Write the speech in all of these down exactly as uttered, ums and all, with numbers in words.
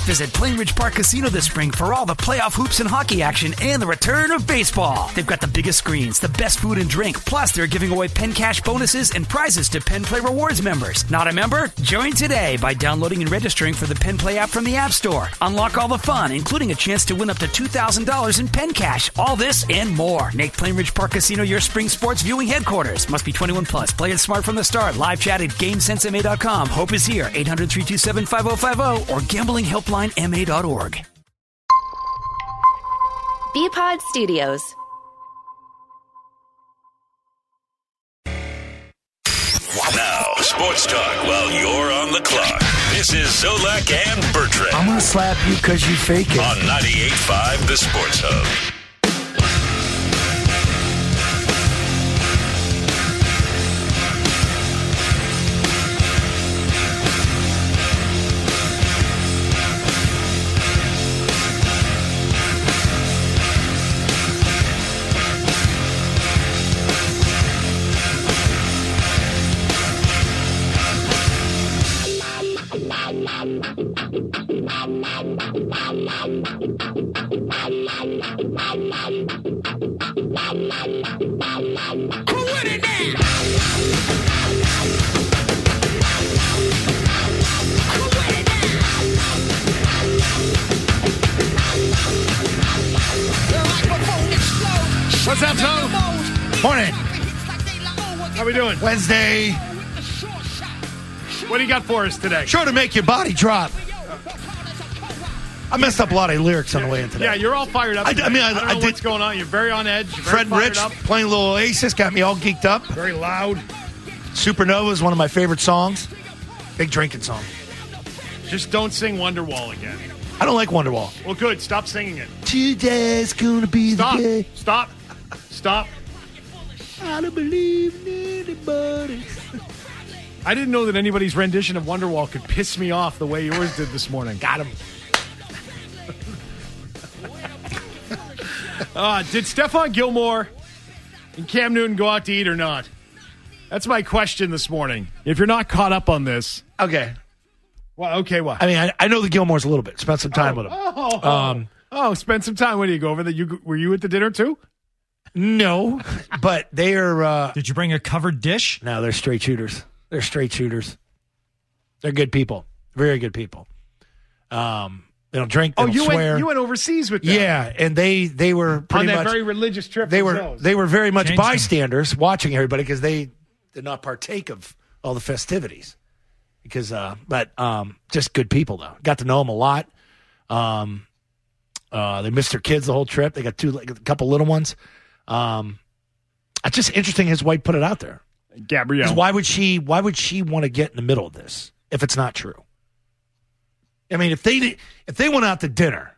Visit Plainridge Park Casino this spring for all the playoff hoops and hockey action and the return of baseball. They've got the biggest screens, the best food and drink, plus they're giving away Penn Cash bonuses and prizes to Penn Play Rewards members. Not a member? Join today by downloading and registering for the Penn Play app from the App Store. Unlock all the fun, including a chance to win up to two thousand dollars in Penn Cash. All this and more. Make Plainridge Park Casino your spring sports viewing headquarters. Must be twenty-one plus. Play it smart from the start. Live chat at GameSense M A dot com. Hope is here. eight hundred, three two seven, five oh five oh or gambling helpline M A dot org. B-Pod Studios. Now, sports talk while you're on the clock. This is Zolak and Bertrand. I'm going to slap you because you fake it. On ninety-eight point five, The Sports Hub. What's up, Tom? Morning. How we doing? Wednesday. What do you got for us today? Sure to make your body drop. I messed up a lot of lyrics on the way in today. Yeah, you're all fired up. I, I mean, I, I don't know I did, what's going on. You're very on edge. You're very Fred fired Rich up. playing a little Oasis got me all geeked up. Very loud. Supernova is one of my favorite songs. Big drinking song. Just don't sing Wonderwall again. I don't like Wonderwall. Well, good. Stop singing it. Today's gonna be Stop. the day. Stop. Stop. I don't believe in anybody. I didn't know that anybody's rendition of Wonderwall could piss me off the way yours did this morning. Got him. Uh, did Stephon Gilmore and Cam Newton go out to eat or not? That's my question this morning. If you're not caught up on this. Okay. Well, okay, what? I mean, I, I know the Gilmores a little bit. Spent some time oh, with them. Oh, oh, Um, oh, spend some time. When do you go over there? You, were you at the dinner too? No, but they are. Uh, Did you bring a covered dish? no, they're straight shooters. They're straight shooters. They're good people. Very good people. Um, they don't drink. They Oh, don't you swear. went, you went overseas with them. Yeah, and they they were pretty on that much very religious trip. they were themselves. they were very much Changed them. bystanders watching everybody because they did not partake of all the festivities. Because, uh, but um, just good people though. Got to know them a lot. Um, uh, they missed their kids the whole trip. They got two, like, a couple little ones. Um, it's just interesting his wife put it out there. Gabrielle. 'Cause why would she? Why would she want to get in the middle of this if it's not true? I mean, if they if they went out to dinner,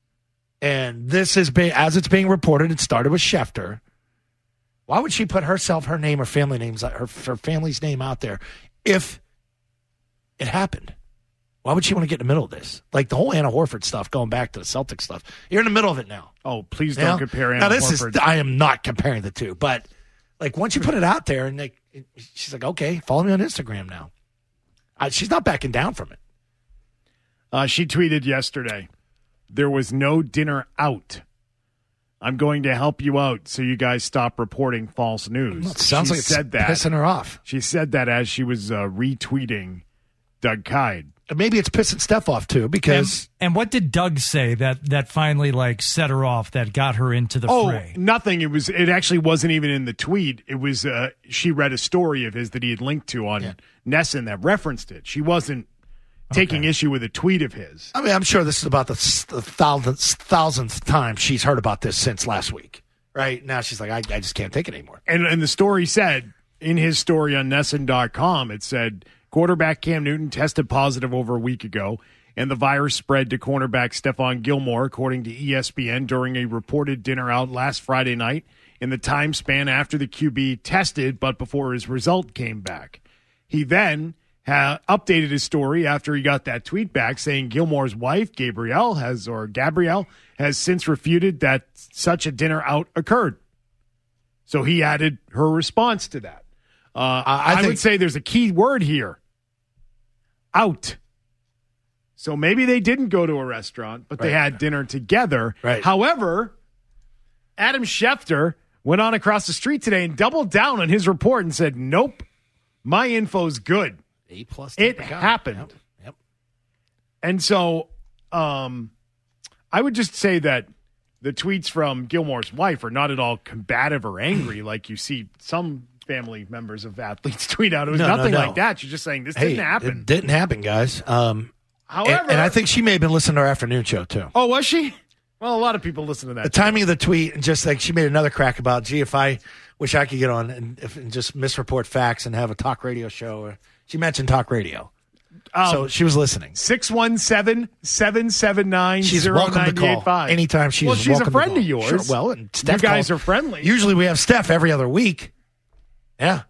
and this is being, as it's being reported, it started with Schefter. Why would she put herself, her name, her family names, her her family's name out there if it happened? Why would she want to get in the middle of this? Like the whole Anna Horford stuff, going back to the Celtic stuff. You're in the middle of it now. Oh, please You don't know? compare Anna now, this Horford. is I am not comparing the two, but like once you put it out there, and like she's like, okay, follow me on Instagram now. I, she's not backing down from it. Uh, she tweeted yesterday, there was no dinner out. I'm going to help you out so you guys stop reporting false news. Well, it sounds she like it's said that. pissing her off. She said that as she was uh, retweeting Doug Kyde. Maybe it's pissing Steph off too, because And, and what did Doug say that that finally like set her off, that got her into the Oh, fray? nothing. It was. It actually wasn't even in the tweet. It was. Uh, she read a story of his that he had linked to on Yeah. Nesson that referenced it. She wasn't taking Okay. issue with a tweet of his. I mean, I'm sure this is about the, s- the thousandth, thousandth time she's heard about this since last week. Right now, she's like, I, I just can't take it anymore. And and the story said, in his story on Nesson dot com, it said quarterback Cam Newton tested positive over a week ago, and the virus spread to cornerback Stephon Gilmore, according to E S P N, during a reported dinner out last Friday night in the time span after the Q B tested, but before his result came back. He then ha- updated his story after he got that tweet back saying Gilmore's wife, Gabrielle, has or Gabrielle, has since refuted that such a dinner out occurred. So he added her response to that. Uh, I, I I think- would say there's a key word here. Out. So maybe they didn't go to a restaurant, but they Right. had dinner together. Right. However, Adam Schefter went on across the street today and doubled down on his report and said, nope, my info's good. A plus. It type of guy. happened. Yep. Yep. And so um, I would just say that the tweets from Gilmore's wife are not at all combative or angry like you see some family members of athletes tweet out. It was No, no, nothing no. like that. She's just saying this Hey, didn't happen. It didn't happen, guys. Um, However, and, and I think she may have been listening to our afternoon show, too. oh, was she? Well, a lot of people listen to that. The timing of the tweet, and just like she made another crack about, gee, if I wish I could get on and, if, and just misreport facts and have a talk radio show. Or, she mentioned talk radio. Um, so she was listening. six one seven, seven seven nine, She's zero welcome to nine eight call five. anytime she's Well, she's welcome a friend to of call. yours. Sure, well, and Steph you guys calls. are friendly. Usually we have Steph every other week. Yeah.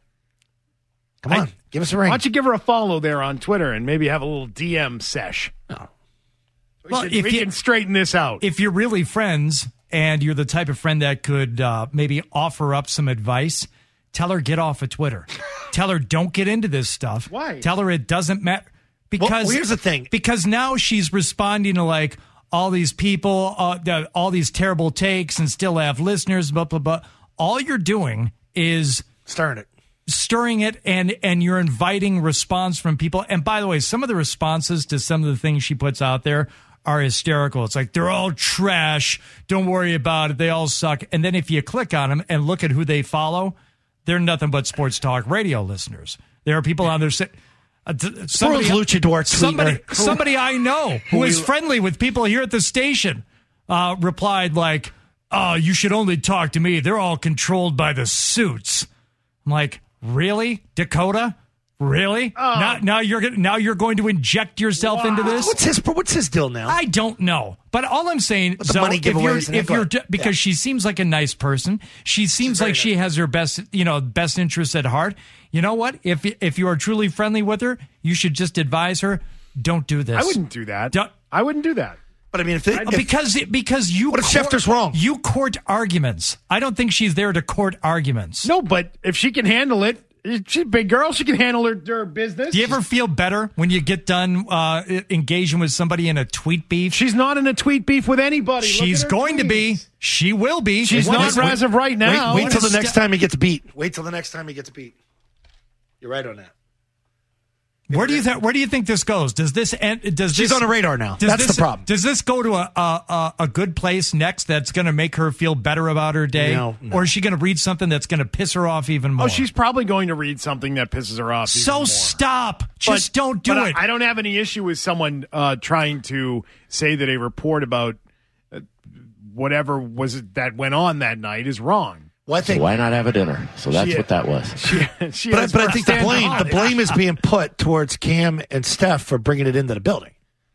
Come on. I- give us a Why ring. don't you give her a follow there on Twitter and maybe have a little D M sesh? No. We, Well, can, if we you- can straighten this out. If you're really friends and you're the type of friend that could uh, maybe offer up some advice, tell her get off of Twitter. Tell her don't get into this stuff. Why? Tell her it doesn't matter. Because well, here's the thing. Because now she's responding to like all these people, uh, the, all these terrible takes, and still have listeners. Blah blah blah. All you're doing is Stirring it. stirring it, and and you're inviting response from people. And by the way, some of the responses to some of the things she puts out there are hysterical. It's like, they're all trash. Don't worry about it. They all suck. And then if you click on them and look at who they follow, they're nothing but sports talk radio listeners. There are people on there say, uh, t- somebody, World's luchador somebody, tweeter. somebody I know who is friendly with people here at the station uh, replied like, oh, you should only talk to me. They're all controlled by the suits. I'm like, really, Dakota? Really? Oh. Now, now you're gonna- now you're going to inject yourself into this? What's his What's his deal now? I don't know, but all I'm saying, With the so money if you're, giveaways and if you're, that. because Yeah. she seems like a nice person, she seems very like she nice. has her best, you know, best interests at heart. You know what? If if you are truly friendly with her, you should just advise her, don't do this. I wouldn't do that. Don't- I wouldn't do that. but I mean, if, they, if because it, because you What if court- Schefter's wrong? You court arguments. I don't think she's there to court arguments. No, but if she can handle it, she's a big girl. She can handle her, her business. Do you ever feel better when you get done uh, engaging with somebody in a tweet beef? She's not in a tweet beef with anybody. Look She's at her going to be. tweets. She will be. She's What not is- as of right now. wait, wait till the is next Ste- time he gets beat. Wait till the next time he gets beat. You're right on that. Where do you think? Where do you think this goes? Does this end? Does She's this, on the radar now. does That's this- the problem. Does this go to a a, a, a good place next? That's going to make her feel better about her day, No, no. or is she going to read something that's going to piss her off even more? Oh, she's probably going to read something that pisses her off. even so more. stop. Just But- don't do but it. I, I don't have any issue with someone uh, trying to say that a report about uh, whatever was it that went on that night is wrong. Well, I think, Why not have a dinner? So that's She- what that was. She, she but, I- has but I think the firsthand blame the knowledge. blame is being put towards Cam and Steph for bringing it into the building.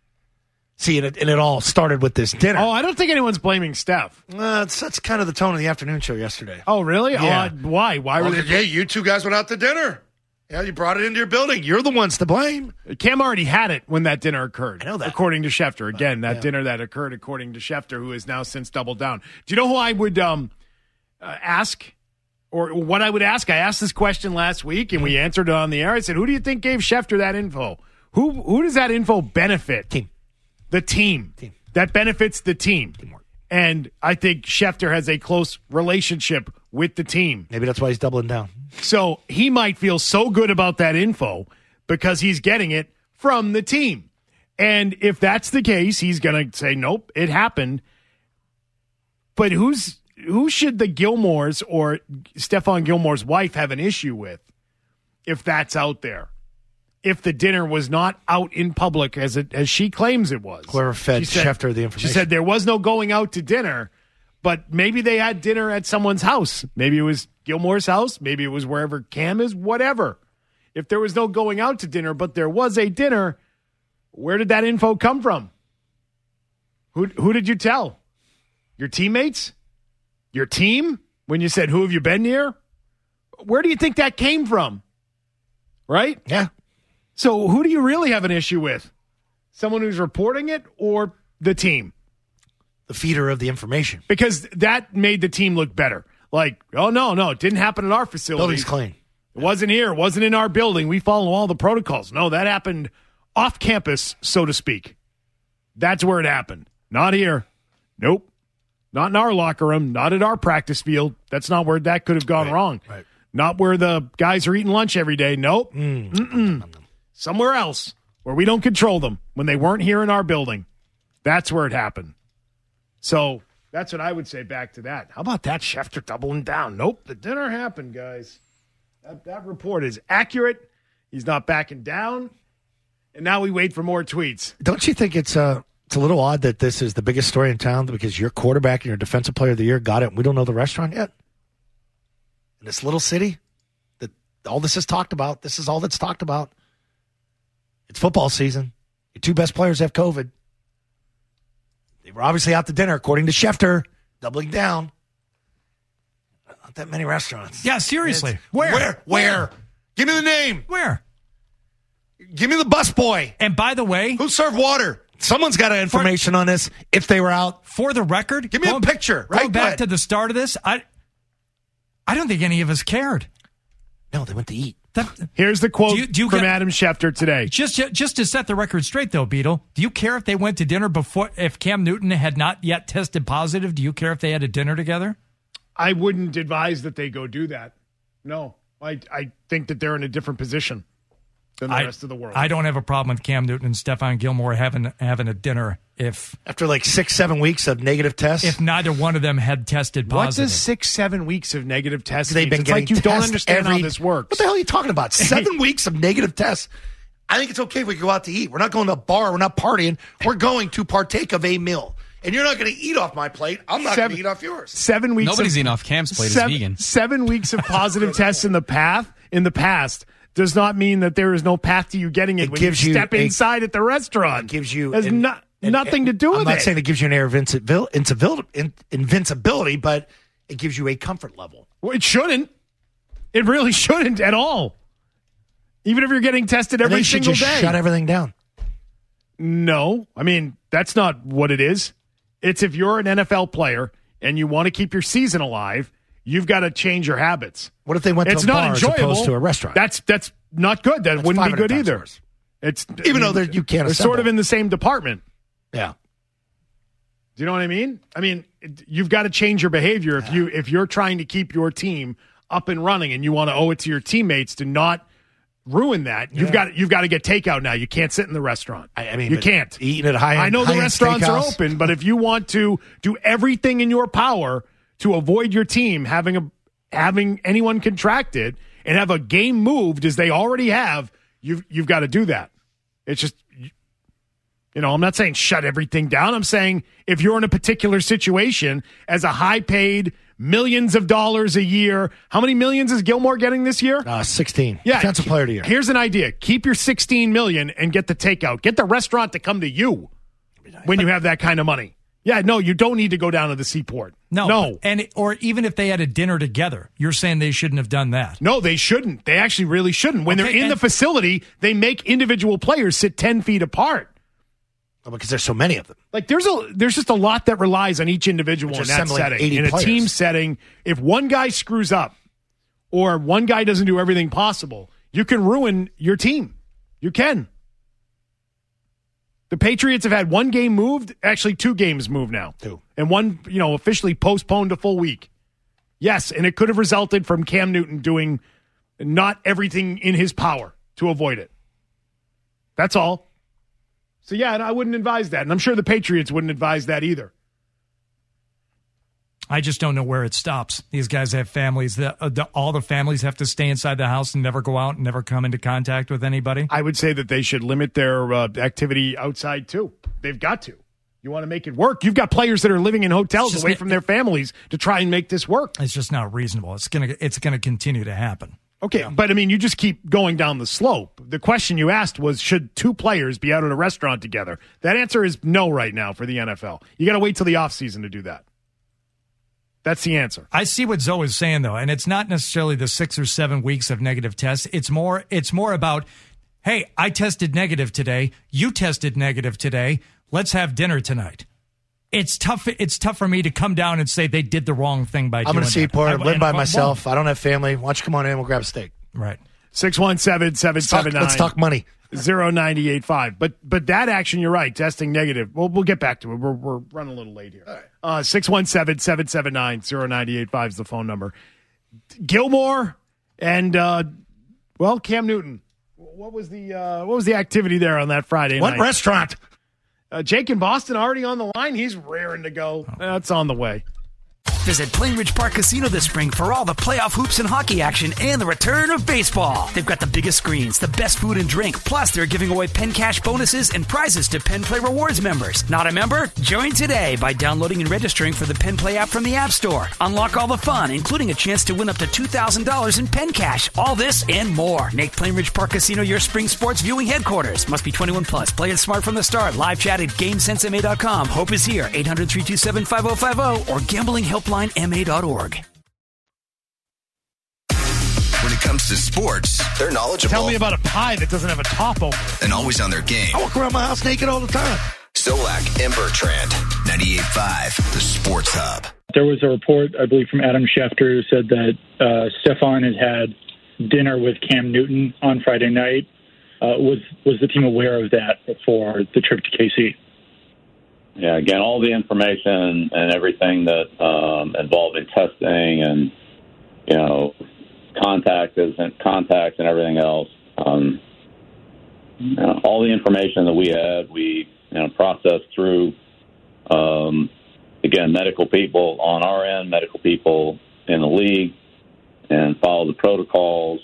See, and it, and it all started with this dinner. Oh, I don't think anyone's blaming Steph. Uh, that's, that's kind of the tone of the afternoon show yesterday. Oh, really? Yeah. Uh, why? Why were Well, they? yeah, you two guys went out to dinner. Yeah, you brought it into your building. You're the ones to blame. Cam already had it when that dinner occurred. I know that. According to Schefter. Again, that yeah. dinner that occurred according to Schefter, who has now since doubled down. Do you know who I would um, uh, ask? Or what I would ask? I asked this question last week, and we answered it on the air. I said, who do you think gave Schefter that info? Who who does that info benefit? Team. The team. Team. That benefits the team. Teamwork. And I think Schefter has a close relationship with the team. Maybe that's why he's doubling down. So he might feel so good about that info because he's getting it from the team. And if that's the case, he's going to say, nope, it happened. But who's who should the Gilmores or Stephon Gilmore's wife have an issue with if that's out there? If the dinner was not out in public as it as she claims it was. Whoever fed She said- Schefter the information. She said there was no going out to dinner, but maybe they had dinner at someone's house. Maybe it was Gilmore's house. Maybe it was wherever Cam is, whatever. If there was no going out to dinner, but there was a dinner, where did that info come from? Who who did you tell? Your teammates? Your team? When you said, who have you been near? Where do you think that came from? Right? Yeah. So who do you really have an issue with? Someone who's reporting it or the team? The feeder of the information. Because that made the team look better. Like, oh, no, no, it didn't happen in our facility. Building's clean. It wasn't here. It wasn't in our building. We follow all the protocols. No, that happened off campus, so to speak. That's where it happened. Not here. Nope. Not in our locker room. Not at our practice field. That's not where that could have gone right, wrong. Right. Not where the guys are eating lunch every day. Nope. Mm. Mm-mm. Somewhere else where we don't control them when they weren't here in our building. That's where it happened. So that's what I would say back to that. How about that, Schefter doubling down? Nope. The dinner happened, guys. That, that report is accurate. He's not backing down. And now we wait for more tweets. Don't you think it's uh, it's a little odd that this is the biggest story in town because your quarterback and your defensive player of the year got it and we don't know the restaurant yet? In this little city that all this is talked about, this is all that's talked about. It's football season. Your two best players have COVID. They were obviously out to dinner, according to Schefter, doubling down. Not that many restaurants. Yeah, seriously. It's, Where? Where? Where? Give me the name. Where? Give me the busboy. And by the way, who served water? Someone's got information for, on this. If they were out, for the record, give me going, a picture. Right going back to the start of this, I, I don't think any of us cared. No, they went to eat. That, Here's the quote do you, do you from get, Adam Schefter today. Just, just to set the record straight, though, Beetle, do you care if they went to dinner before? If Cam Newton had not yet tested positive, do you care if they had a dinner together? I wouldn't advise that they go do that. No, I, I think that they're in a different position than the I, rest of the world. I don't have a problem with Cam Newton and Stephon Gilmore having having a dinner if after like six, seven weeks of negative tests. If neither one of them had tested positive. What does six, seven weeks of negative tests? They've been it's getting like you don't understand every, how this works. What the hell are you talking about? Seven weeks of negative tests. I think it's okay if we go out to eat. We're not going to a bar. We're not partying. We're going to partake of a meal. And you're not going to eat off my plate. I'm not going to eat off yours. Seven weeks. Nobody's of, eating off Cam's plate seven, is vegan. Seven weeks of positive tests in the path in the past does not mean that there is no path to you getting it, it when gives you step you inside a, at the restaurant. It gives you has an, not, an, nothing an, to do I'm with it. it. I'm not saying it gives you an air of invincibility, invincibility, but it gives you a comfort level. Well, it shouldn't. It really shouldn't at all. Even if you're getting tested every they should single just day. Shut everything down. No. I mean, that's not what it is. It's if you're an N F L player and you want to keep your season alive, you've got to change your habits. What if they went to it's a not bar enjoyable. as opposed to a restaurant? That's that's not good. That that's wouldn't be good either. Hours. It's even I mean, though you can't. They're assemble. sort of in the same department. Yeah. Do you know what I mean? I mean, it, you've got to change your behavior if you if you're trying to keep your team up and running, and you want to owe it to your teammates to not ruin that. You've yeah. got you've got to get takeout now. You can't sit in the restaurant. I, I mean, you can't eating at high. I know the restaurants steakhouse. are open, but if you want to do everything in your power to avoid your team having a having anyone contracted and have a game moved as they already have, you've you've got to do that. It's just, you know, I'm not saying shut everything down. I'm saying if you're in a particular situation as a high paid, millions of dollars a year. How many millions is Gilmore getting this year? Uh, sixteen. Yeah. Defensive player of the year. Here's an idea. Keep your sixteen million and get the takeout. Get the restaurant to come to you when you have that kind of money. Yeah, no, you don't need to go down to the seaport. No. No. And or even if they had a dinner together, you're saying they shouldn't have done that. No, they shouldn't. They actually really shouldn't. When okay, they're in the facility, they make individual players sit ten feet apart. Oh, because there's so many of them. Like there's a there's just a lot that relies on each individual in that setting. In a players. team setting, if one guy screws up or one guy doesn't do everything possible, you can ruin your team. You can. The Patriots have had one game moved, actually two games moved now. Two. And one, you know, officially postponed a full week. Yes, and it could have resulted from Cam Newton doing not everything in his power to avoid it. That's all. So, yeah, and I wouldn't advise that. And I'm sure the Patriots wouldn't advise that either. I just don't know where it stops. These guys have families. That, uh, the, all the families have to stay inside the house and never go out and never come into contact with anybody. I would say that they should limit their uh, activity outside, too. They've got to. You want to make it work. You've got players that are living in hotels just, away from their families to try and make this work. It's just not reasonable. It's going to it's gonna continue to happen. Okay, yeah. But, I mean, you just keep going down the slope. The question you asked was, should two players be out at a restaurant together? That answer is no right now for the N F L. You got to wait till the offseason to do that. That's the answer. I see what Zoe is saying, though, and it's not necessarily the six or seven weeks of negative tests. It's more, it's more about, hey, I tested negative today. You tested negative today. Let's have dinner tonight. It's tough. It's tough for me to come down and say they did the wrong thing by I'm doing going to see Porter. I'm living by and, myself. I don't have family. Why don't you come on in? We'll grab a steak. Right. six one seven, seven seven nine. Let's talk money. zero nine eight five. But but that action, you're right, testing negative. Well, we'll get back to it. We're, we're running a little late here. All right. Uh, six one seven, seven seven nine, zero nine eight five is the phone number. Gilmore and, uh, well, Cam Newton. What was the uh, what was the activity there on that Friday What night? What restaurant? Uh, Jake in Boston already on the line. He's raring to go. That's on the way. Visit Plainridge Park Casino this spring for all the playoff hoops and hockey action and the return of baseball. They've got the biggest screens, the best food and drink, plus they're giving away Penn Cash bonuses and prizes to Penn Play Rewards members. Not a member? Join today by downloading and registering for the Penn Play app from the App Store. Unlock all the fun, including a chance to win up to two thousand dollars in Penn Cash. All this and more. Make Plainridge Park Casino your spring sports viewing headquarters. Must be twenty-one plus. Play it smart from the start. Live chat at GameSense M A dot com. Hope is here. eight hundred, three two seven, five oh five oh or gambling helpline M A dot org. When it comes to sports, they're knowledgeable. Tell me about a pie that doesn't have a top over it. And always on their game. I walk around my house naked all the time. Solak and Bertrand, ninety-eight point five, the Sports Hub. There was a report, I believe, from Adam Schefter who said that uh, Stefan had had dinner with Cam Newton on Friday night. Uh, was was the team aware of that before the trip to K C? Yeah, again, all the information and everything that um, involved in testing and, you know, contact and contacts and everything else. Um, you know, all the information that we had, we you know processed through. Um, again, medical people on our end, medical people in the league, and follow the protocols.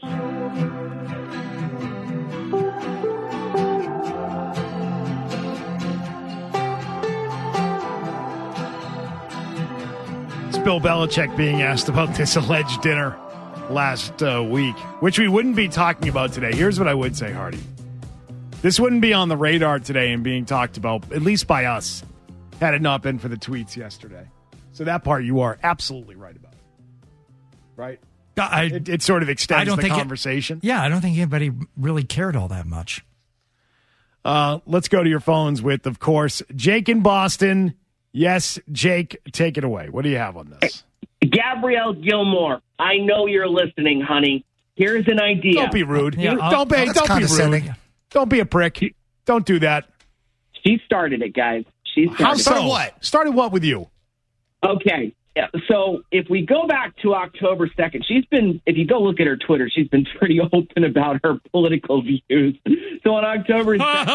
It's Bill Belichick being asked about this alleged dinner last uh, week, which we wouldn't be talking about today. Here's what I would say, Hardy. This wouldn't be on the radar today and being talked about, at least by us, had it not been for the tweets yesterday. So that part you are absolutely right about. Right? I, it, it sort of extends I don't the think conversation. It, yeah, I don't think anybody really cared all that much. Uh, let's go to your phones with, of course, Jake in Boston. Yes, Jake, take it away. What do you have on this? Gabrielle Gilmore, I know you're listening, honey. Here's an idea. Don't be rude. Yeah, don't be, that's don't be rude. Don't be a prick. Don't do that. She started it, guys. She started How so? it. What? Started what with you? Okay. Yeah, so if we go back to October second, she's been, if you go look at her Twitter, she's been pretty open about her political views. So on October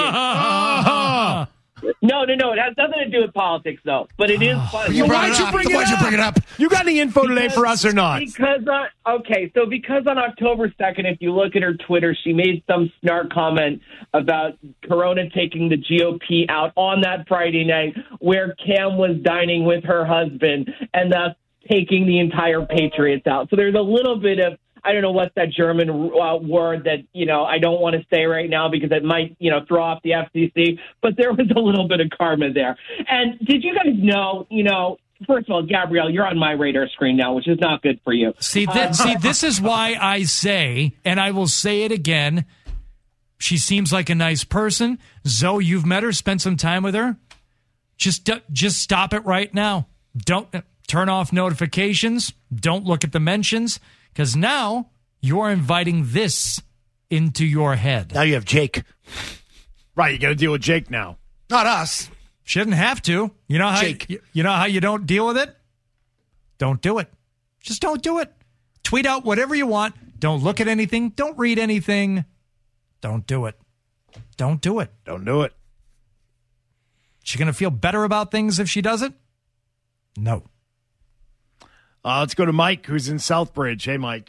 second... No, no, no. It has nothing to do with politics, though. But it is fun. You Why'd you bring it Why'd you up? bring it up? You got any info today for us or not? Because on, okay, so because on October second, if you look at her Twitter, she made some snark comment about Corona taking the G O P out on that Friday night where Cam was dining with her husband and thus taking the entire Patriots out. So there's a little bit of, I don't know what's that German uh, word that, you know, I don't want to say right now because it might, you know, throw off the F C C, but there was a little bit of karma there. And did you guys know, you know, first of all, Gabrielle, you're on my radar screen now, which is not good for you. See, th- uh, see, this is why I say, and I will say it again, she seems like a nice person. Zoe, you've met her, spent some time with her. Just, just stop it right now. Don't turn off notifications. Don't look at the mentions. Because now you're inviting this into your head. Now you have Jake. Right, you got to deal with Jake now. Not us. Shouldn't have to. You know how Jake. You, you know how you don't deal with it? Don't do it. Just don't do it. Tweet out whatever you want. Don't look at anything. Don't read anything. Don't do it. Don't do it. Don't do it. She going to feel better about things if she does it? No. Uh, let's go to Mike, who's in Southbridge. Hey, Mike.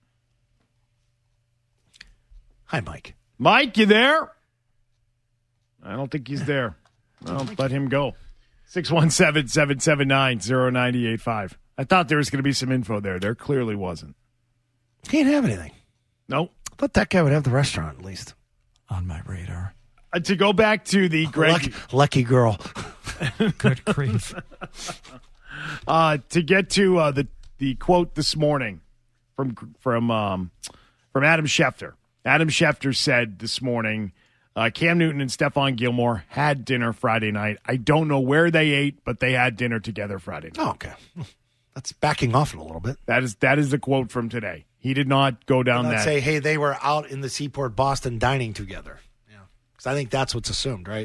Hi, Mike. Mike, you there? I don't think he's there. I'll let him go. six one seven, seven seven nine, zero nine eight five. I thought there was going to be some info there. There clearly wasn't. He didn't have anything. Nope. I thought that guy would have the restaurant at least. On my radar. Uh, to go back to the Greg. Lucky, lucky girl. Good grief. Uh, to get to uh, the the quote this morning from from um, from Adam Schefter. Adam Schefter said this morning, uh, Cam Newton and Stephon Gilmore had dinner Friday night. I don't know where they ate, but they had dinner together Friday night. Oh, okay. That's backing off it a little bit. That is that is the quote from today. He did not go down Let's that. say, hey, they were out in the Seaport, Boston, dining together. Yeah. Because I think that's what's assumed, right?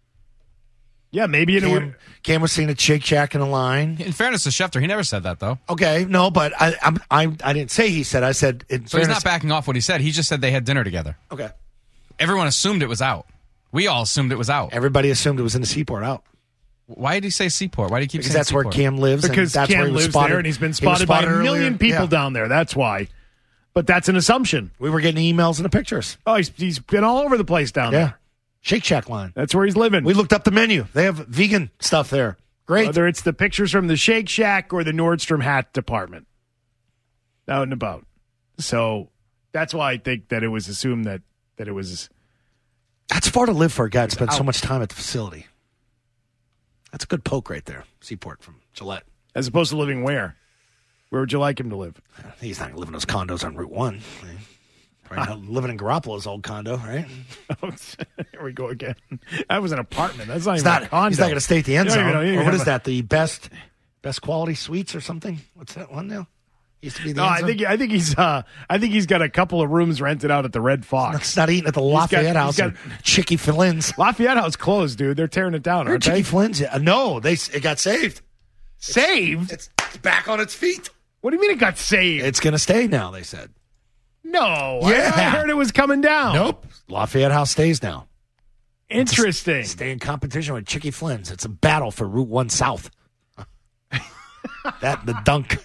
Yeah, maybe it Cam, would. Cam was seeing a Shake Shack in a line. In fairness to Schefter, he never said that, though. Okay, no, but I I'm, I I didn't say he said. I said. In so fairness, he's not backing off what he said. He just said they had dinner together. Okay. Everyone assumed it was out. We all assumed it was out. Everybody assumed it was in the Seaport out. Why did he say Seaport? Why did he keep because saying that's Seaport? where Cam lives. Because and that's Cam where he was lives spotted. there, and he's been He was spotted, by a earlier. million people Yeah. down there. That's why. But that's an assumption. We were getting emails and the pictures. Oh, he's, he's been all over the place down Yeah. there. Shake Shack line. That's where he's living. We looked up the menu. They have vegan stuff there. Great. Whether it's the pictures from the Shake Shack or the Nordstrom hat department. Out and about. So that's why I think that it was assumed that, that it was. That's far to live for a guy that spent so out. much time at the facility. That's a good poke right there. Seaport from Gillette. As opposed to living where? Where would you like him to live? He's not going to live in those condos on Route one. Probably not living in Garoppolo's old condo, right? Here we go again. That was an apartment. That's not He's even not, a condo. he's not going to stay at the end You don't zone. even know- you don't Or what even is have that? The best best quality suites or something? What's that one now? Used to be the No, end I zone? think I think he's uh, I think he's got a couple of rooms rented out at the Red Fox. It's not eating at the He's got- Lafayette he's House got- or Chicky Flynn's. Lafayette House closed, dude. They're tearing it down, aren't Chicky they? Flynn's? Yeah. No, they it got saved. Saved? It's, it's back on its feet. What do you mean it got saved? It's going to stay now, they said. No. Yeah. I, I heard it was coming down. Nope. Lafayette House stays now. Interesting. Stay in competition with Chicky Flynn's. It's a battle for Route one South. That and the dunk.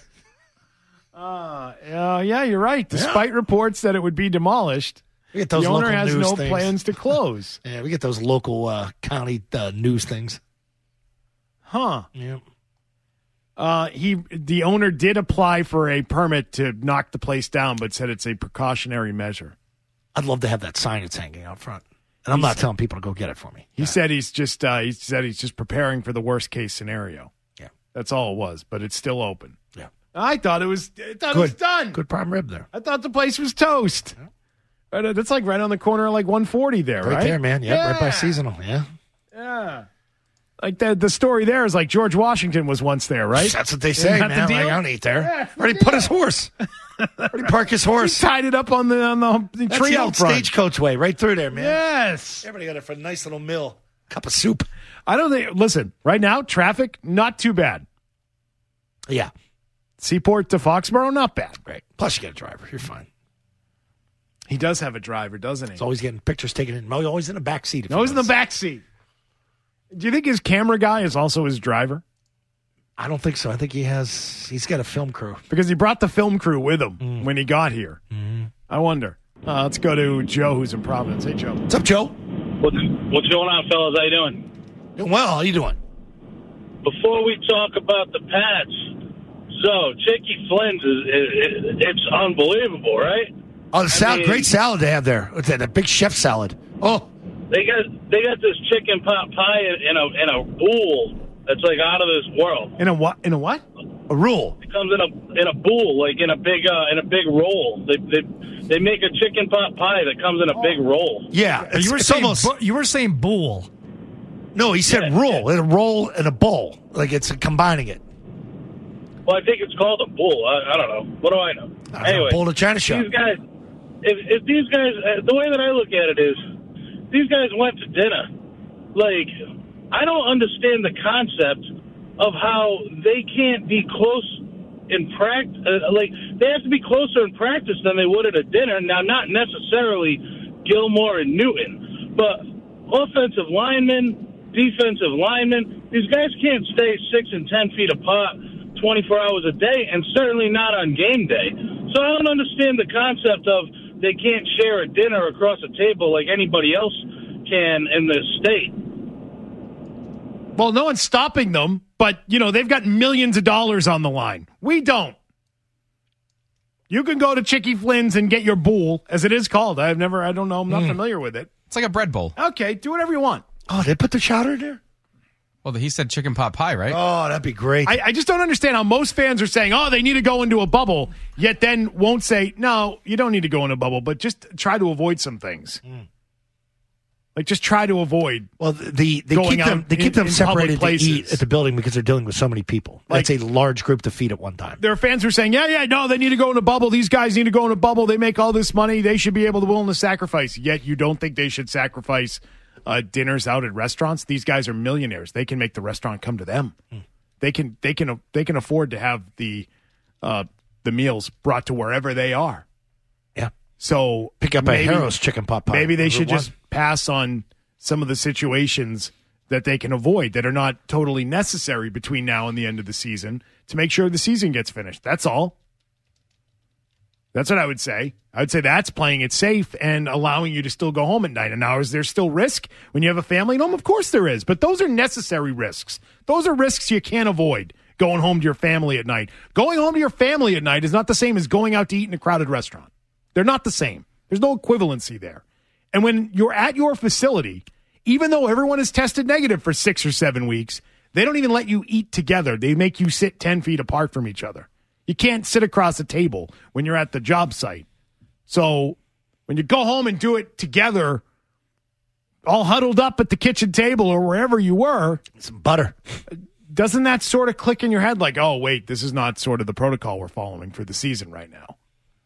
Uh, uh, yeah, you're right. Despite reports that it would be demolished, We get those the owner local has news no things. plans to close. Yeah, we get those local uh, county uh, news things. Huh. Yeah. Uh, he, the owner did apply for a permit to knock the place down, but said it's a precautionary measure. I'd love to have that sign that's hanging out front. And I'm not telling people to go get it for me. He said he's just uh, he said he's just preparing for the worst case scenario. Yeah. That's all it was, but it's still open. Yeah. I thought it was I thought it was Good. done. Good prime rib there. I thought the place was toast. Right, uh, that's like right on the corner of like one forty there, right? Right there, man. Yep, yeah. right by Seasonal. Yeah. Yeah. Like the the story there is like George Washington was once there, right? That's what they say, Isn't that man. the Like, deal? I don't eat there. Yeah, it's the Already put his horse. Already park his horse. He tied it up on the on the, the That's tree the out old front. stagecoach way, right through there, man. Yes. Everybody got it for a nice little meal. Cup of soup. I don't think. Listen, right now traffic not too bad. Yeah. Seaport to Foxborough not bad. Right. Plus, you get a driver. You're fine. He does have a driver, doesn't he? He's always getting pictures taken in. Mo, always in the back seat. if No, you he's in the notice. back seat. Do you think his camera guy is also his driver? I don't think so. I think he has. He's got a film crew. Because he brought the film crew with him Mm. when he got here. Mm-hmm. I wonder. Uh, let's go to Joe, who's in Providence. Hey, Joe. What's up, Joe? What's, what's going on, fellas? How you doing? Doing well. How you doing? Before we talk about the Pats, so Chicky Flynn's is it, it, it's unbelievable, right? Oh, the salad, mean- great salad they have there. What's that? A big chef salad. Oh, They got they got this chicken pot pie in a in a bowl that's like out of this world. In a what? In a what? a rule. It comes in a in a bowl, like in a big uh, in a big roll. They they they make a chicken pot pie that comes in a big roll. Yeah, it's, you were it's saying almost. bu- you were saying bool. No, he said Yeah, roll. In a roll in a bowl. Like it's combining it. Well, I think it's called a bowl. I, I don't know. What do I know? I don't know, anyway, bowl to China shop. These guys, if, if these guys, uh, the way that I look at it is, these guys went to dinner. Like, I don't understand the concept of how they can't be close in practice. Uh, like, they have to be closer in practice than they would at a dinner. Now, not necessarily Gilmore and Newton, but offensive linemen, defensive linemen, these guys can't stay six and ten feet apart twenty-four hours a day, and certainly not on game day. So I don't understand the concept of they can't share a dinner across a table like anybody else can in this state. Well, no one's stopping them, but, you know, they've got millions of dollars on the line. We don't. You can go to Chicky Flynn's and get your bowl, as it is called. I've never, I don't know, I'm not Mm. familiar with it. It's like a bread bowl. Okay, do whatever you want. Oh, they put the chowder in there? Well, he said chicken pot pie, right? Oh, that'd be great. I, I just don't understand how most fans are saying, oh, they need to go into a bubble, yet then won't say, no, you don't need to go in a bubble, but just try to avoid some things. Mm. Like, just try to avoid. Well, the they Going keep them out they keep in- them in public separated to places. eat at the building because they're dealing with so many people. Like- That's a large group to feed at one time. There are fans who are saying, yeah, yeah, no, they need to go in a bubble. These guys need to go in a bubble. They make all this money. They should be able to willing to sacrifice. Yet you don't think they should sacrifice uh, dinners out at restaurants. These guys are millionaires. They can make the restaurant come to them. Mm. They can they can they can afford to have the uh, the meals brought to wherever they are. Yeah. So pick up maybe, a Harrow's chicken pot pie. Maybe they should one. just pass on some of the situations that they can avoid that are not totally necessary between now and the end of the season to make sure the season gets finished. That's all. That's what I would say. I would say that's playing it safe and allowing you to still go home at night. And now, is there still risk when you have a family at home? Of course there is. But those are necessary risks. Those are risks you can't avoid, going home to your family at night. Going home to your family at night is not the same as going out to eat in a crowded restaurant. They're not the same. There's no equivalency there. And when you're at your facility, even though everyone is tested negative for six or seven weeks, they don't even let you eat together. They make you sit ten feet apart from each other. You can't sit across a table when you're at the job site. So when you go home and do it together, all huddled up at the kitchen table or wherever you were, some butter. Doesn't that sort of click in your head like, oh, wait, this is not sort of the protocol we're following for the season right now?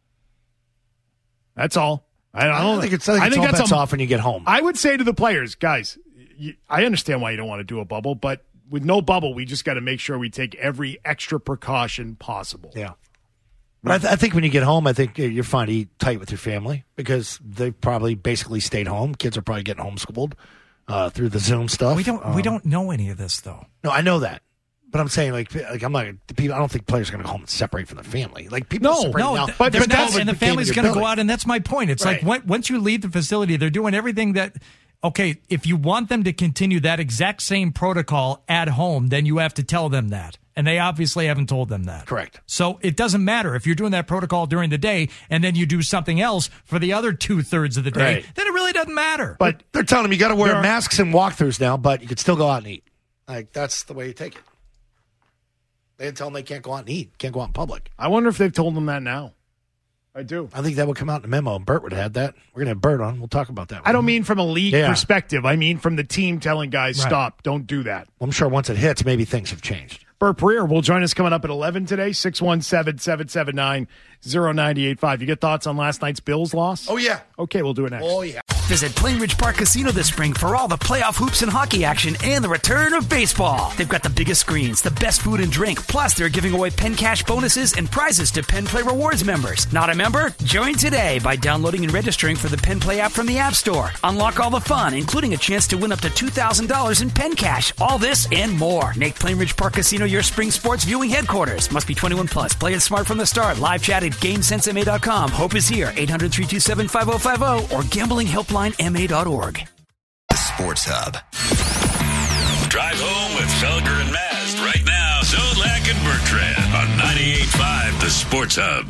That's all. I, I don't I think it's, I think I think it's all bets a, off when you get home. I would say to the players, guys, you, I understand why you don't want to do a bubble, but with no bubble, we just got to make sure we take every extra precaution possible. Yeah. But I, th- I think when you get home, I think you're fine to eat tight with your family because they probably basically stayed home. Kids are probably getting homeschooled uh, through the Zoom stuff. We don't. Um, we don't know any of this though. No, I know that, but I'm saying like, like I'm not. People, I don't think players are going to go home and separate from their fammy. Like people, no, separate no, now. Th- but, but that's and the family's going to go out, and that's my point. It's right. like when, once you leave the facility, they're doing everything that. Okay, if you want them to continue that exact same protocol at home, then you have to tell them that. And they obviously haven't told them that. Correct. So it doesn't matter if you're doing that protocol during the day and then you do something else for the other two-thirds of the day, right. then it really doesn't matter. But they're telling them you got to wear masks and walkthroughs now, but you can still go out and eat. Like, that's the way you take it. They didn't tell them they can't go out and eat, can't go out in public. I wonder if they've told them that now. I do. I think that would come out in the memo. Bert would have had that. We're going to have Bert on. We'll talk about that. I don't mean from a league yeah. perspective. I mean from the team telling guys, right. stop, don't do that. Well, I'm sure once it hits, maybe things have changed. Bert Breer will join us coming up at eleven today, six one seven, seven seven nine, zero nine eight five. You get thoughts on last night's Bills loss? Oh, yeah. Okay, we'll do it next. Oh, yeah. Visit Plainridge Park Casino this spring for all the playoff hoops and hockey action and the return of baseball. They've got the biggest screens, the best food and drink, plus they're giving away Penn Cash bonuses and prizes to Penn Play Rewards members. Not a member? Join today by downloading and registering for the Penn Play app from the App Store. Unlock all the fun, including a chance to win up to two thousand dollars in Penn Cash. All this and more. Make Plainridge Park Casino your spring sports viewing headquarters. Must be twenty-one plus. Play it smart from the start. Live chat at GameSense M A dot com. Hope is here. eight hundred, three two seven, five oh five oh or gambling helpline M A dot org. The Sports Hub. Drive home with Felger and Mast right now. Zolak and Bertrand on ninety-eight point five The Sports Hub.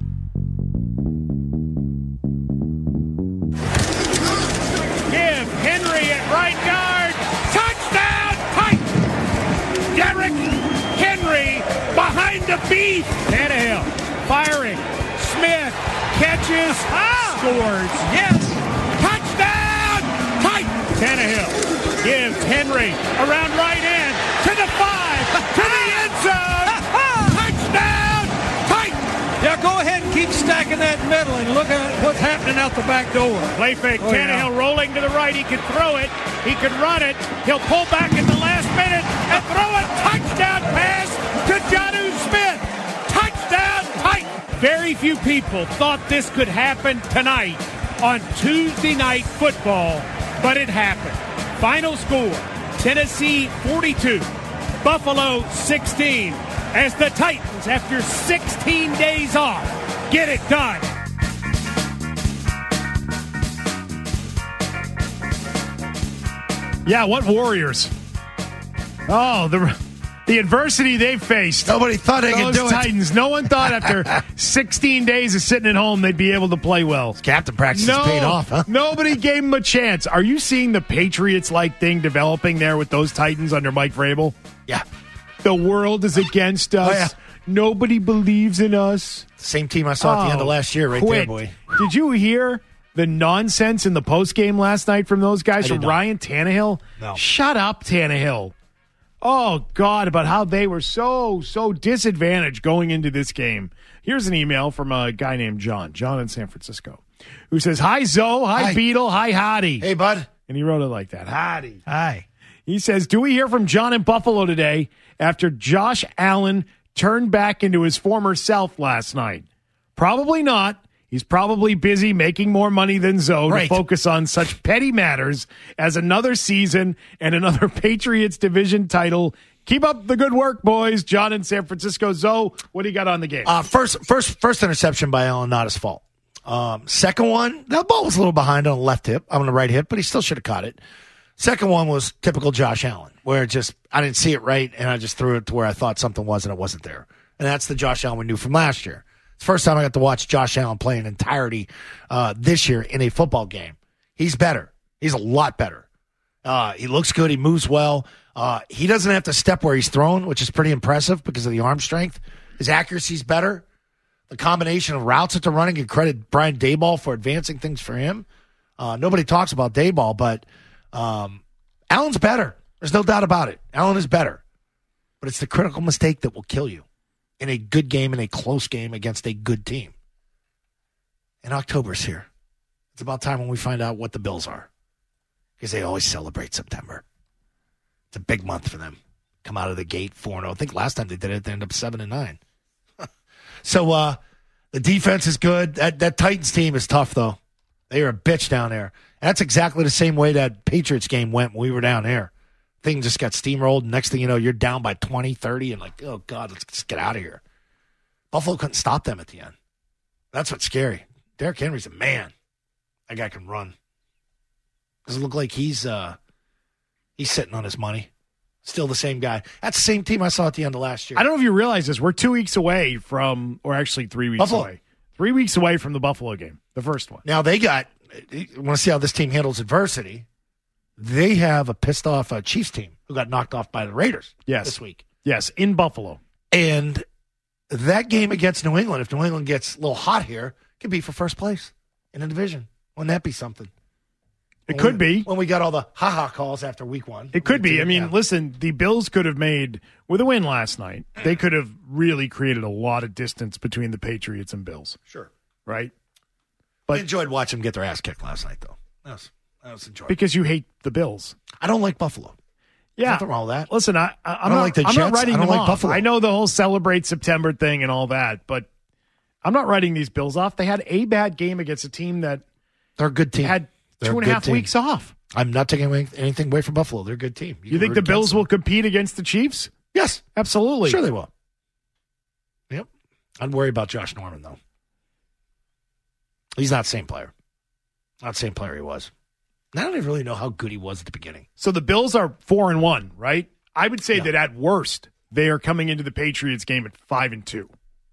Give Henry at right guard. Touchdown, Titans! Derrick Henry behind the beat. Tannehill firing. Smith catches. Ah! Scores. Yes. Touchdown, Titans! Tannehill gives Henry around right end to the five, to the end zone. Touchdown, Titans! Yeah, go ahead and keep stacking that middle and look at what's happening out the back door. Play fake. Oh, Tannehill yeah. rolling to the right. He can throw it. He can run it. He'll pull back at the last minute and throw a touchdown pass to Jonnu Smith. Touchdown, Titans! Very few people thought this could happen tonight on Tuesday Night Football, but it happened. Final score, Tennessee forty-two, Buffalo sixteen, as the Titans, after sixteen days off, get it done. Yeah, what Warriors? Oh, the the adversity they've faced. Nobody thought they could do it. Titans. No one thought after sixteen days of sitting at home they'd be able to play well. Captain practice no, paid off, huh? Nobody gave them a chance. Are you seeing the Patriots-like thing developing there with those Titans under Mike Vrabel? Yeah. The world is against us. Oh, yeah. Nobody believes in us. Same team I saw at oh, the end of last year right quit. there, boy. Did you hear the nonsense in the postgame last night from those guys, from Ryan Tannehill? No. Shut up, Tannehill. Oh, God, about how they were so, so disadvantaged going into this game. Here's an email from a guy named John, John in San Francisco, who says, hi, Zoe. Hi, Hi. Beetle. Hi, Hottie. Hey, bud. And he wrote it like that. Howdy. Hi. He says, do we hear from John in Buffalo today after Josh Allen turned back into his former self last night? Probably not. He's probably busy making more money than Zoe Right. to focus on such petty matters as another season and another Patriots division title. Keep up the good work, boys. John in San Francisco. Zoe, what do you got on the game? Uh, first, first, first interception by Allen, not his fault. Um, second one, the ball was a little behind on the left hip, on the right hip, but he still should have caught it. Second one was typical Josh Allen, where it just I didn't see it right, and I just threw it to where I thought something was, and it wasn't there. And that's the Josh Allen we knew from last year. It's the first time I got to watch Josh Allen play in entirety uh, this year in a football game. He's better. He's a lot better. Uh, he looks good. He moves well. Uh, he doesn't have to step where he's thrown, which is pretty impressive because of the arm strength. His accuracy's better. The combination of routes that they're running, and credit Brian Daboll for advancing things for him. Uh, nobody talks about Daboll, but um, Allen's better. There's no doubt about it. Allen is better. But it's the critical mistake that will kill you in a good game, in a close game against a good team. And October's here. It's about time when we find out what the Bills are, because they always celebrate September. It's a big month for them. Come out of the gate four and oh. I think last time they did it, they ended up seven and nine. So uh, the defense is good. That that Titans team is tough, though. They are a bitch down there. And that's exactly the same way that Patriots game went when we were down there. Thing just got steamrolled. Next thing you know, you're down by twenty, thirty, and like, oh, God, let's just get out of here. Buffalo couldn't stop them at the end. That's what's scary. Derrick Henry's a man. That guy can run. Does it look like he's uh, he's sitting on his money? Still the same guy. That's the same team I saw at the end of last year. I don't know if you realize this. We're two weeks away from, or actually three weeks Buffalo. away. Three weeks away from the Buffalo game, the first one. Now they got, you want to see how this team handles adversity. They have a pissed off uh, Chiefs team who got knocked off by the Raiders yes. this week. Yes, in Buffalo. And that game against New England, if New England gets a little hot here, could be for first place in the division. Wouldn't that be something? It When could we- be. When we got all the ha-ha calls after week one. It could Week be. two, I mean, yeah. listen, the Bills could have made, with a win last night, they could have really created a lot of distance between the Patriots and Bills. Sure. Right? I enjoyed watching them get their ass kicked last night, though. That was, that was enjoyable. Because you hate the Bills. I don't like Buffalo. Yeah. Nothing wrong with that. Listen, I, I, I'm, I don't not, like the I'm not Jets. writing I don't them like off. Buffalo. I know the whole celebrate September thing and all that, but I'm not writing these Bills off. They had a bad game against a team that They're a good team. had They're two a and a good half team. weeks off. I'm not taking away anything away from Buffalo. They're a good team. You, can think root the against Bills them. will compete against the Chiefs? Yes. Absolutely. Sure they will. Yep. I'd worry about Josh Norman, though. He's not the same player. Not the same player he was. I don't even really know how good he was at the beginning. So the Bills are four and one, right? I would say yeah. that at worst, they are coming into the Patriots game at five and two.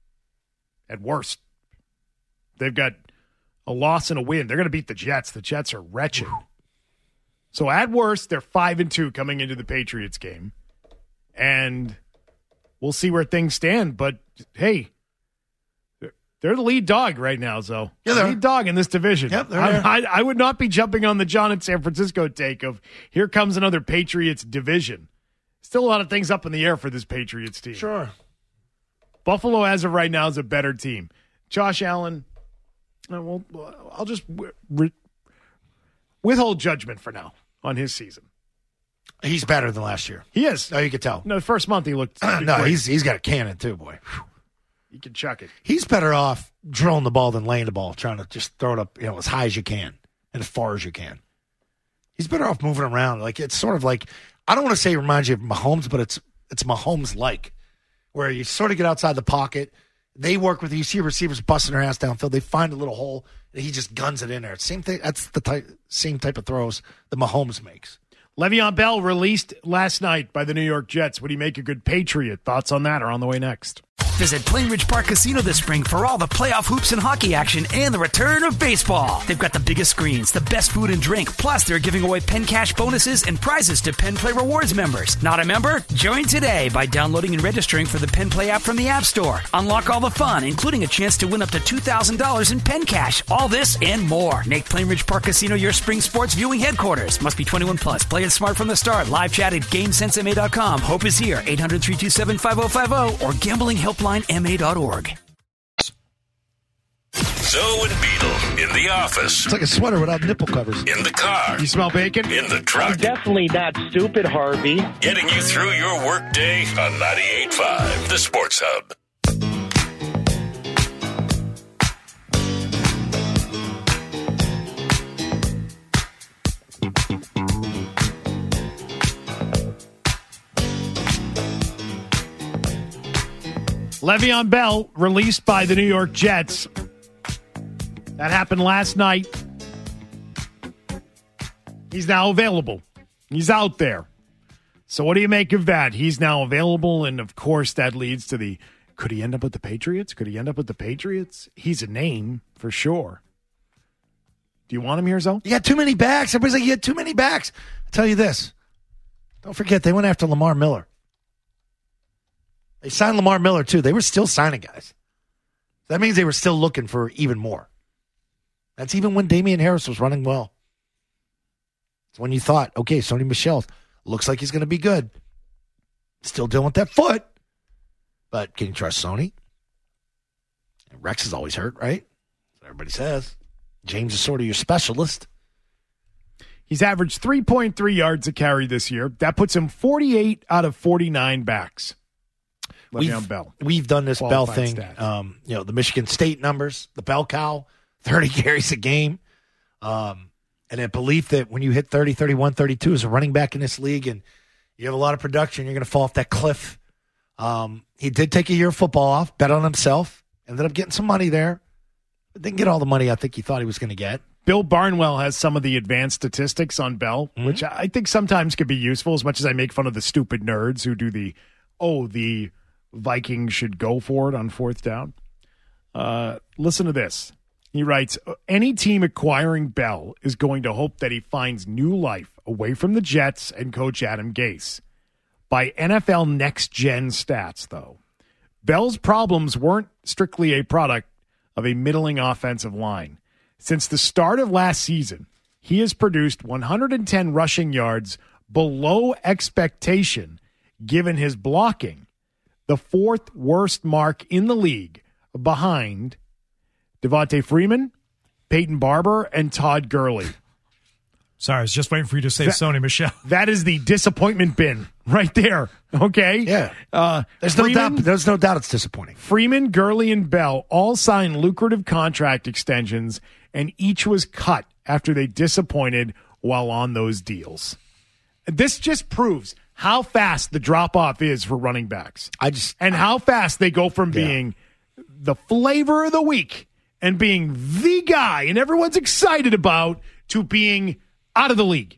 At worst. They've got a loss and a win. They're going to beat the Jets. The Jets are wretched. So at worst, they're five and two coming into the Patriots game. And we'll see where things stand. But hey, they're the lead dog right now, Zoe. Yeah, the they're lead dog in this division. Yep, they're I, there. I, I would not be jumping on the John in San Francisco take of here comes another Patriots division. Still a lot of things up in the air for this Patriots team. Sure. Buffalo, as of right now, is a better team. Josh Allen, uh, well, I'll just re- withhold judgment for now on his season. He's better than last year. He is. Oh, you could tell. No, the first month he looked. no, great. he's he's got a cannon too, boy. Whew. He can chuck it. He's better off drilling the ball than laying the ball, trying to just throw it up, you know, as high as you can and as far as you can. He's better off moving around. Like it's sort of like I don't want to say it reminds you of Mahomes, but it's it's Mahomes like, where you sort of get outside the pocket. They work with you. You see receivers busting their ass downfield. They find a little hole and he just guns it in there. Same thing. That's the type, same type of throws that Mahomes makes. Le'Veon Bell released last night by the New York Jets. Would he make a good Patriot? Thoughts on that are on the way next. Visit Plainridge Park Casino this spring for all the playoff hoops and hockey action and the return of baseball. They've got the biggest screens, the best food and drink, plus they're giving away Penn Cash bonuses and prizes to Penn Play Rewards members. Not a member? Join today by downloading and registering for the Penn Play app from the App Store. Unlock all the fun, including a chance to win up to two thousand dollars in Penn Cash. All this and more. Make Plainridge Park Casino your spring sports viewing headquarters. Must be twenty-one plus. Play it smart from the start. Live chat at game sense m a dot com. Hope is here. eight hundred, three two seven, five oh five oh or gambling helpline m a dot org. Zoe and Beetle in the office. It's like a sweater without nipple covers. In the car. You smell bacon? In the truck. I'm definitely not stupid, Harvey. Getting you through your workday on ninety-eight point five, the Sports Hub. Le'Veon Bell released by the New York Jets. That happened last night. He's now available. He's out there. So what do you make of that? He's now available, and of course that leads to the, could he end up with the Patriots? Could he end up with the Patriots? He's a name for sure. Do you want him here, Zoe? You got too many backs. Everybody's like, you had too many backs. I'll tell you this. Don't forget, they went after Lamar Miller. They signed Lamar Miller, too. They were still signing guys. That means they were still looking for even more. That's even when Damian Harris was running well. It's when you thought, okay, Sony Michel looks like he's going to be good. Still dealing with that foot. But can you trust Sony? Rex is always hurt, right? That's what everybody says. James is sort of your specialist. He's averaged three point three yards a carry this year. That puts him forty-eight out of forty-nine backs. We've, Bell. we've done this Bell Qualified thing. Um, you know, the Michigan State numbers, the Bell cow, thirty carries a game. Um, and a belief that when you hit thirty, thirty-one, thirty-two as a running back in this league and you have a lot of production, you're going to fall off that cliff. Um, he did take a year of football off, bet on himself, ended up getting some money there. But didn't get all the money I think he thought he was going to get. Bill Barnwell has some of the advanced statistics on Bell, mm-hmm. which I think sometimes could be useful, as much as I make fun of the stupid nerds who do the, oh, the Vikings should go for it on fourth down. Uh, listen to this. He writes, any team acquiring Bell is going to hope that he finds new life away from the Jets and coach Adam Gase. By N F L Next Gen stats, though, Bell's problems weren't strictly a product of a middling offensive line. Since the start of last season, he has produced one hundred ten rushing yards below expectation given his blocking, the fourth worst mark in the league behind Devontae Freeman, Peyton Barber, and Todd Gurley. Sorry, I was just waiting for you to say that, Sony Michel. That is the disappointment bin right there, okay? Yeah. Uh, there's, Freeman, no doubt, there's no doubt it's disappointing. Freeman, Gurley, and Bell all signed lucrative contract extensions, and each was cut after they disappointed while on those deals. This just proves how fast the drop-off is for running backs. I just And I, how fast they go from yeah. being the flavor of the week and being the guy and everyone's excited about to being out of the league.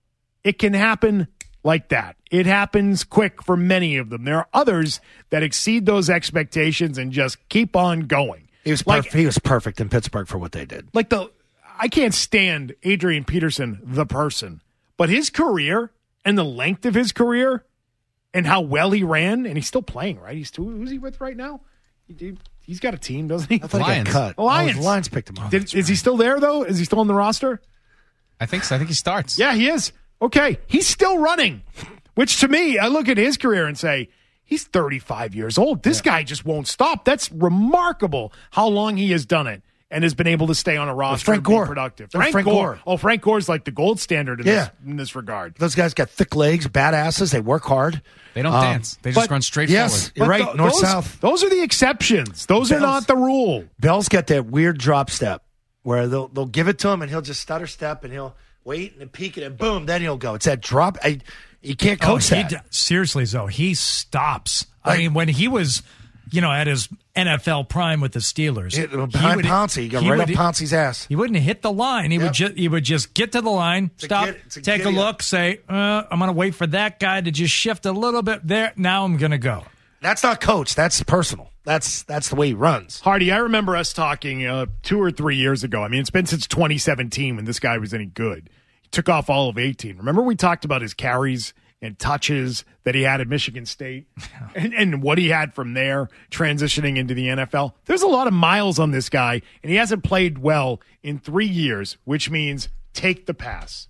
It can happen like that. It happens quick for many of them. There are others that exceed those expectations and just keep on going. He was like, perf- he was perfect in Pittsburgh for what they did. Like the, I can't stand Adrian Peterson, the person, but his career and the length of his career and how well he ran, and he's still playing, right? He's still, who's he with right now? He, he's got a team, doesn't he? I thought Lions. he got cut. The Lions. Oh, the Lions picked him up. Did, is right. he still there though? Is he still on the roster? I think so. I think he starts. Yeah, he is. Okay, he's still running, which to me, I look at his career and say, he's thirty-five years old. This yeah. guy just won't stop. That's remarkable how long he has done it and has been able to stay on a roster Frank and be Gore. productive. Frank, Frank Gore. Gore. Oh, Frank Gore's like the gold standard in, yeah. this, in this regard. Those guys got thick legs, badasses. They work hard. They don't um, dance. They just run straight yes, forward. You're right, th- north-south. Those, those are the exceptions. Those Bell's, are not the rule. Bell's got that weird drop step where they'll they'll give it to him and he'll just stutter step and he'll wait and peek it and boom, then he'll go. It's that drop. I, you can't coach oh, that. D- seriously, though, he stops. Like, I mean, when he was, you know, at his N F L prime with the Steelers, it, behind Pouncey, he got right would, up Pouncey's ass. He wouldn't hit the line. He yep. would just he would just get to the line, it's stop, a a take a look, up. say, uh, "I'm going to wait for that guy to just shift a little bit there. Now I'm going to go." That's not coach. That's personal. That's that's the way he runs. Hardy, I remember us talking uh, two or three years ago. I mean, it's been since twenty seventeen when this guy was any good. He took off all of eighteen. Remember we talked about his carries and touches that he had at Michigan State and, and what he had from there transitioning into the N F L. There's a lot of miles on this guy, and he hasn't played well in three years, which means take the pass.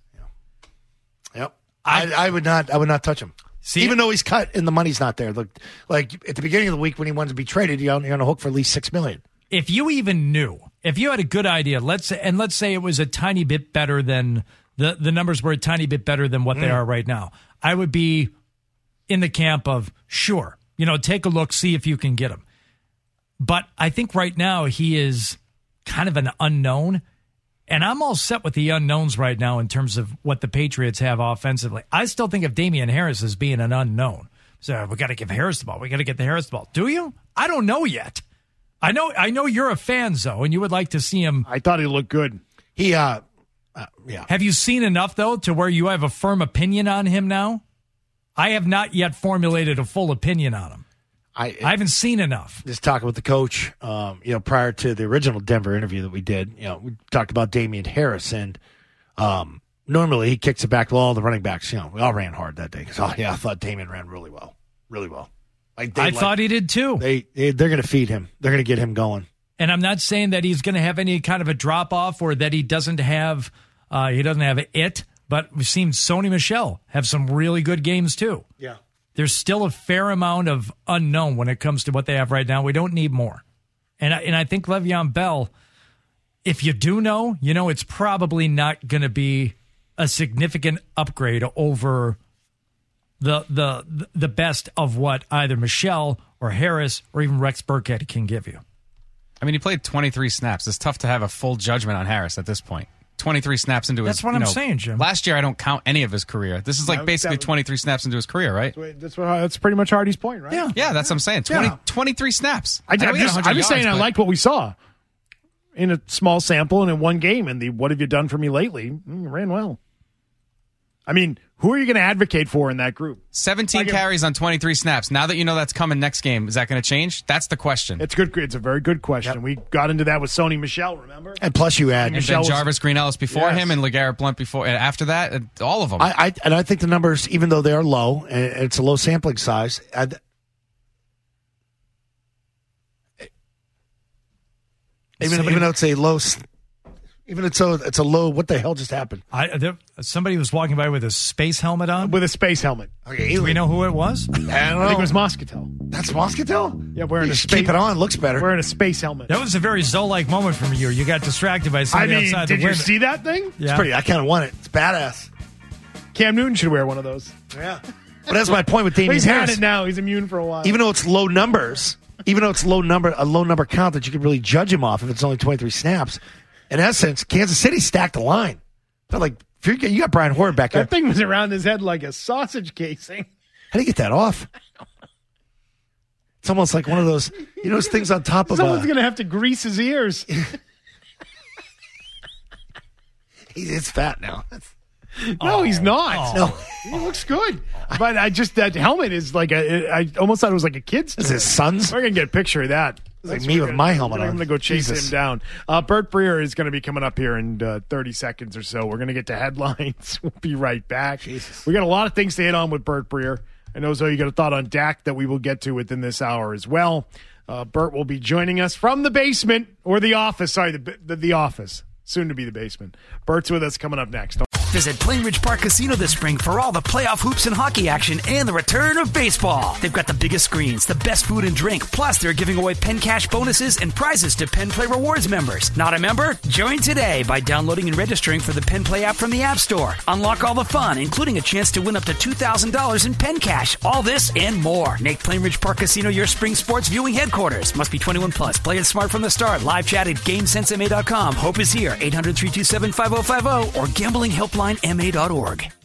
Yeah. Yep. I, I would not I would not touch him. See, even though he's cut and the money's not there. Look, like at the beginning of the week when he wanted to be traded, you're on, you're on a hook for at least six million dollars. If you even knew if you had a good idea, let's say, and let's say it was a tiny bit better than the the numbers were a tiny bit better than what mm. they are right now, I would be in the camp of sure, you know, take a look, see if you can get him. But I think right now he is kind of an unknown, and I'm all set with the unknowns right now in terms of what the Patriots have offensively. I still think of Damian Harris as being an unknown. So we got to give Harris the ball. We got to get the Harris the ball. Do you? I don't know yet. I know. I know you're a fan, Zoe, and you would like to see him. I thought he looked good. He, uh, uh, yeah. Have you seen enough though to where you have a firm opinion on him now? I have not yet formulated a full opinion on him. I, I haven't seen enough. Just talking with the coach, um, you know, prior to the original Denver interview that we did, you know, we talked about Damian Harris, and um, normally he kicks it back to all the running backs. You know, we all ran hard that day because, oh, yeah, I thought Damian ran really well, really well. Like I like, thought he did too. They, they they're going to feed him. They're going to get him going. And I'm not saying that he's going to have any kind of a drop off or that he doesn't have uh, he doesn't have it. But we've seen Sony Michel have some really good games too. Yeah. There's still a fair amount of unknown when it comes to what they have right now. We don't need more. And I, and I think Le'Veon Bell, if you do know, you know it's probably not going to be a significant upgrade over the the the best of what either Michel or Harris or even Rex Burkhead can give you. I mean, he played twenty-three snaps. It's tough to have a full judgment on Harris at this point. twenty-three snaps into That's his... That's what I'm know, saying, Jim. Last year, I don't count any of his career. This is like No, basically that- twenty-three snaps into his career, right? That's what, that's pretty much Hardy's point, right? Yeah. Yeah, that's what I'm saying. twenty, Yeah. twenty-three snaps. I, I know I'm he had just, one hundred I'm just saying yards, I but- liked what we saw in a small sample and in one game. And the what have you done for me lately? Mm, ran well. I mean, who are you going to advocate for in that group? seventeen Like a- carries on twenty-three snaps. Now that you know that's coming next game, is that going to change? That's the question. It's good. It's a very good question. Yep. We got into that with Sony Michel, remember? And plus you add. and Michel Ben was- Jarvis, Green Ellis before Yes. him, and LeGarrette Blount before. And after that, and all of them. I, I and I think the numbers, even though they are low, and it's a low sampling size, I, even Somebody- even though it's a low, s- even it's a it's a low. What the hell just happened? I, there, somebody was walking by with a space helmet on. With a space helmet. Okay, Do we know who it was? I don't know. I think it was Moscatel. That's Moscatel. Yeah, wearing You a should space. keep it on. Looks better. Wearing a space helmet. That was a very Zoe-like moment from you. You got distracted by I somebody mean, outside did the you window. see that thing? It's Yeah. pretty. I kind of want it. It's badass. Cam Newton should wear one of those. Yeah. But that's my point with Damian He's Harris. had it now. He's immune for a while. Even though it's low numbers, even though it's low number, a low number count that you could really judge him off if it's only twenty-three snaps. In essence, Kansas City stacked the line. They're like, if you're, you got Brian Hoyer back there. that thing was around his head like a sausage casing. How do you get that off? It's almost like one of those, you know, those things on top of Someone's a. going to have to grease his ears. He is fat now. No, he's not. No, He looks good. But I just, that helmet is like a, I almost thought it was like a kid's Is toy. it his son's? We're going to get a picture of that. It's like That's me what with we're my gonna- helmet I'm on. going to go chase Jesus. him down. Uh, Bert Breer is going to be coming up here in uh, thirty seconds or so. We're going to get to headlines. We'll be right back. Jesus. We got a lot of things to hit on with Bert Breer. I know, Zoe, you got a thought on Dak that we will get to within this hour as well. Uh, Bert will be joining us from the basement or the office. Sorry, the, the, the office. Soon to be the basement. Bert's with us coming up next. Visit Plainridge Park Casino this spring for all the playoff hoops and hockey action and the return of baseball. They've got the biggest screens, the best food and drink, plus they're giving away Penn Cash bonuses and prizes to Penn Play Rewards members. Not a member? Join today by downloading and registering for the Penn Play app from the App Store. Unlock all the fun, including a chance to win up to two thousand dollars in Penn Cash. All this and more. Make Plainridge Park Casino your spring sports viewing headquarters. Must be twenty-one plus. Play it smart from the start. Live chat at GameSense M A dot com. Hope is here. eight hundred, three two seven, five oh five oh or gambling helpline M A dot org.